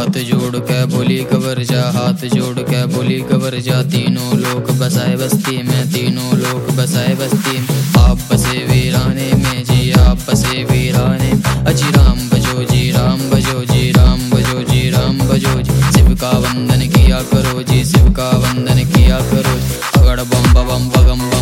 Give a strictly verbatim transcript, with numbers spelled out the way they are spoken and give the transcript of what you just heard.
हाथ जोड़ के बोली कबर जा, हाथ जोड़ के बोली कबर जा। तीनों लोग बसाए बस्ती में, तीनों लोग बसाए बस्ती में। आप बसे वीराने में जी, आप बसे वीराने। अजी राम बजो जी, राम बजो जी, राम बजो जी, राम बजो जी। शिव का वंदन किया करो जी, शिव का